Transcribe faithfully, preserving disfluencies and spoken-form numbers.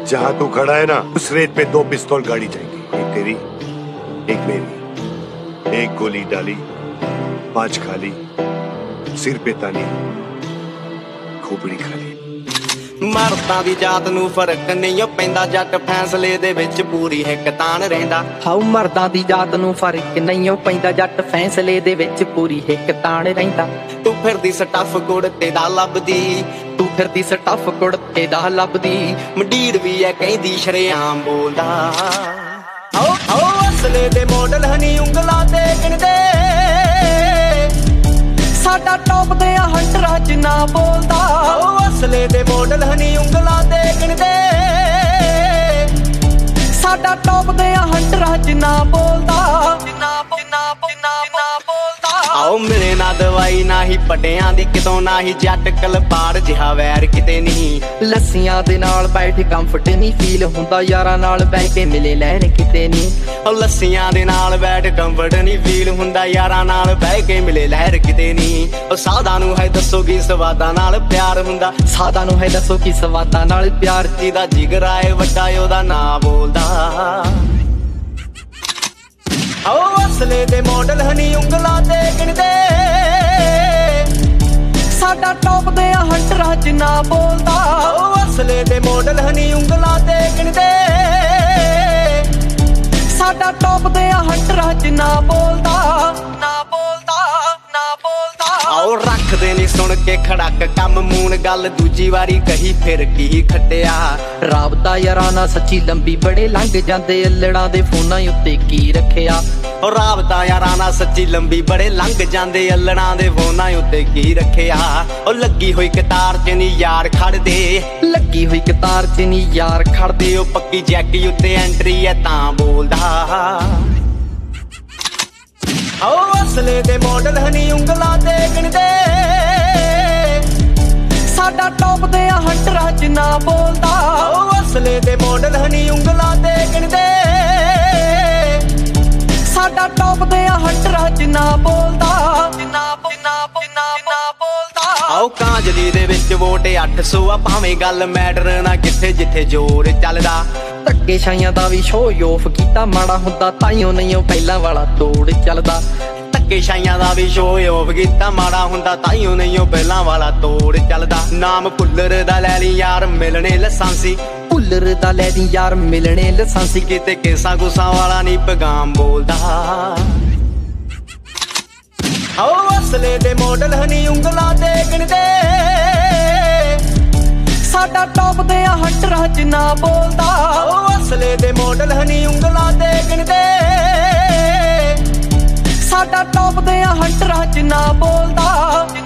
जहाँ तू खड़ा है ना, उस रेत पे दो पिस्तौल गाड़ी जाएंगी, एक तेरी एक मेरी। एक गोली डाली, पांच खाली, सिर पे तानी, खोपड़ी खाली। ਮਰਦਾਂ ਦੀ ਜਾਤ ਨੂੰ ਫਰਕ ਨਹੀਂ ਓ ਪੈਂਦਾ, ਜੱਟ ਫੈਸਲੇ ਦੇ ਵਿੱਚ ਪੂਰੀ ਹਿੱਕ ਤਾਣ ਰਹਿੰਦਾ। ਹਾਉ ਮਰਦਾਂ ਦੀ ਜਾਤ ਨੂੰ ਫਰਕ ਨਹੀਂ ਓ ਪੈਂਦਾ, ਜੱਟ ਫੈਸਲੇ ਦੇ ਵਿੱਚ ਪੂਰੀ ਹਿੱਕ ਤਾਣ ਰਹਿੰਦਾ। ਤੂੰ ਫਿਰਦੀ ਸਟੱਫ ਕੁੜਤੇ ਦਾ ਲੱਭਦੀ, ਤੂੰ ਫਿਰਦੀ ਸਟੱਫ ਕੁੜਤੇ ਦਾ ਲੱਭਦੀ, ਮੰਡੀਰ ਵੀ ਐ ਕਹਿੰਦੀ ਸ਼ਰੇਆਮ ਬੋਲਦਾ। ਆਓ ਆਓ ਅਸਲੇ ਦੇ ਮਾਡਲ ਹਨੀ ਉਂਗਲਾਂ ਤੇ ਗਿਣਦੇ, ਸਾਡਾ ਟੌਪ ਦੇ ਆ ਹੰਟਰਾਂ ਚ ਨਾ ਬੋਲਦਾ। ਆਓ ਅਸਲੇ ਦੇ ਮਾਡਲ ਹਨੀ ਉਂਗਲਾਂ ਤੇ ਗਿਣਦੇ, ਸਾਡਾ ਟੌਪ ਦੇ ਆ ਹੰਟਰਾਂ ਚ ਨਾ ਬੋਲਦਾ। ਆਓ ਮਿਲੇ ਨਾ ਦਵਾਈ ਨਾ ਹੀ ਪਟਿਆਂ ਦੀ ਕਿਤੋਂ, ਨਾ ਹੀ ਜੱਟ ਕਲਪਾੜ ਜਿਹਾ ਵੈਰ ਕਿਤੇ ਨਹੀਂ। ਲੱਸੀਆਂ ਦੇ ਨਾਲ ਬੈਠ ਕੰਫਰਟ ਨਹੀਂ ਫੀਲ ਹੁੰਦਾ, ਯਾਰਾਂ ਨਾਲ ਬਹਿ ਕੇ ਮਿਲੇ ਲਹਿਰ ਕਿਤੇ ਨਹੀਂ। ਉਹ ਲੱਸੀਆਂ ਦੇ ਨਾਲ ਬੈਠ ਕੰਫਰਟ ਨਹੀਂ ਫੀਲ ਹੁੰਦਾ, ਯਾਰਾਂ ਨਾਲ ਬਹਿ ਕੇ ਮਿਲੇ ਲਹਿਰ ਕਿਤੇ ਨਹੀਂ। ਉਹ ਸਾਦਾ ਨੂੰ ਹੈ ਦੱਸੋ ਕੀ ਸਵਾਦਾਂ ਨਾਲ ਪਿਆਰ ਹੁੰਦਾ, ਸਾਦਾ ਨੂੰ ਹੈ ਦੱਸੋ ਕੀ ਸਵਾਦਾਂ ਨਾਲ ਪਿਆਰ। ਜਿਹਦਾ ਜਿਗਰ ਆਏ ਵੱਡਾ ਉਹਦਾ ਨਾਂ ਬੋਲਦਾ। ਆਓ ਅਸਲੇ ਦੇ ਮਾਡਲ ਹਨੀ ਉਂਗਲਾਂ ਤੇ ਗਿਣਦੇ, ਸਾਡਾ ਟੌਪ ਦੇ ਆ ਹੰਟਰਾਂ ਚ ਨਾ ਬੋਲਦਾ। ਆਓ ਅਸਲੇ ਦੇ ਮਾਡਲ ਹਨੀ ਉਂਗਲਾਂ ਤੇ ਗਿਣਦੇ, ਸਾਡਾ ਟੌਪ ਦੇ ਆ ਹੰਟਰਾਂ ਚ ਨਾ ਬੋਲਦਾ। ਨਾ ਬੋਲਦਾ ਨਾ ਬੋਲਦਾ। ਆਓ ਰੱਖਦੇ ਨਹੀਂ ਸੁਣ ਕੇ ਖੜਕ ਕੰਮ ਮੂਨ, ਗੱਲ ਦੂਜੀ ਵਾਰੀ ਕਹੀ ਫਿਰ ਕੀ ਖੱਟਿਆ। ਰਾਬਤਾ ਯਾਰਾਂ ਨਾਲ ਸੱਚੀ ਲੰਬੀ ਬੜੇ ਲੰਘ ਜਾਂਦੇ, ਅਲੜਾਂ ਦੇ ਫੋਨਾਂ ਉੱਤੇ ਕੀ ਰੱਖਿਆ। ਉਹ ਰਾਬਤਾ ਯਾਰਾਂ ਨਾਲ ਸੱਚੀ ਲੰਬੀ ਬੜੇ ਲੰਘ ਜਾਂਦੇ, ਅਲੜਾਂ ਦੇ ਫੋਨਾਂ ਉੱਤੇ ਕੀ ਰੱਖਿਆ। ਉਹ ਲੱਗੀ ਹੋਈ ਕਤਾਰ ਚ ਨੀ ਯਾਰ ਖੜਦੇ, ਲੱਗੀ ਹੋਈ ਕਤਾਰ ਚ ਨੀ ਯਾਰ ਖੜਦੇ। ਉਹ ਪੱਕੀ ਜੈਕੀ ਉੱਤੇ ਐਂਟਰੀ ਐ ਤਾਂ ਬੋਲਦਾ। ਆਓ ਅਸਲੇ ਦੇ ਮਾਡਲ ਹਨੀ ਉਂਗਲਾਂ ਤੇ ਗਿਣਦੇ, ਸਾਡਾ ਟੌਪ ਦੇ ਆ ਹੰਟਰਾਂ ਚ ਨਾ ਬੋਲਦਾ। ਆਓ ਅਸਲੇ ਦੇ ਮਾਡਲ ਹਨੀ ਉਂਗਲਾਂ ਤੇ ਗਿਣਦੇ, ਸਾਡਾ ਟੌਪ ਦੇ ਆ ਹੰਟਰਾਂ ਚ ਨਾ ਬੋਲਦਾ। ਆਓ ਕਾਂਜਲੀ ਦੇ ਵਿੱਚ ਵੋਟ ਅੱਠ ਸੌ ਆ, ਭਾਵੇਂ ਗੱਲ ਮੈਟਰ ਨਾ ਕਿੱਥੇ ਜਿੱਥੇ ਜ਼ੋਰ ਚੱਲਦਾ। ਧੱਕੇ ਛਾਈਆਂ ਦਾ ਵੀ ਸ਼ੋਅ ਆਫ ਕੀਤਾ ਮਾੜਾ ਹੁੰਦਾ, ਤਾਈਓ ਨਹੀਂ ਉਹ ਪਹਿਲਾਂ ਵਾਲਾ ਤੋੜ ਚੱਲਦਾ। ਧੱਕੇ ਛਾਈਆਂ ਦਾ ਵੀ ਸ਼ੋਅ ਆਫ ਕੀਤਾ ਮਾੜਾ ਹੁੰਦਾ, ਤਾਈਓ ਨਹੀਂ ਉਹ ਪਹਿਲਾਂ ਵਾਲਾ ਤੋੜ ਚੱਲਦਾ। ਨਾਮ ਭੁੱਲਰ ਦਾ ਲੈ ਲਈ ਯਾਰ ਮਿਲਣੇ ਲਾਇਸੈਂਸੀ, ਭੁੱਲਰ ਦਾ ਲੈ ਦੀ ਯਾਰ ਮਿਲਣੇ ਲਾਇਸੈਂਸੀ। ਕਿਤੇ ਕੇਸਾਂ ਗੁੱਸਾਂ ਵਾਲਾ ਨਹੀਂ ਪੈਗਾਮ ਬੋਲਦਾ। ਆਓ ਅਸਲੇ ਦੇ ਮਾਡਲ ਹਨੀ ਉਂਗਲਾਂ ਤੇ ਗਿਣਦੇ, ਸਾਡਾ ਟੌਪ ਦੇ ਆ ਹੰਟਰਾਂ ਚ ਨਾ ਬੋਲਦਾ। ਆਓ ਅਸਲੇ ਦੇ ਮਾਡਲ ਹਨੀ ਉਂਗਲਾਂ ਤੇ ਗਿਣਦੇ, ਸਾਡਾ ਟੌਪ ਦੇ ਆ ਹੰਟਰਾਂ ਚ ਨਾ ਬੋਲਦਾ।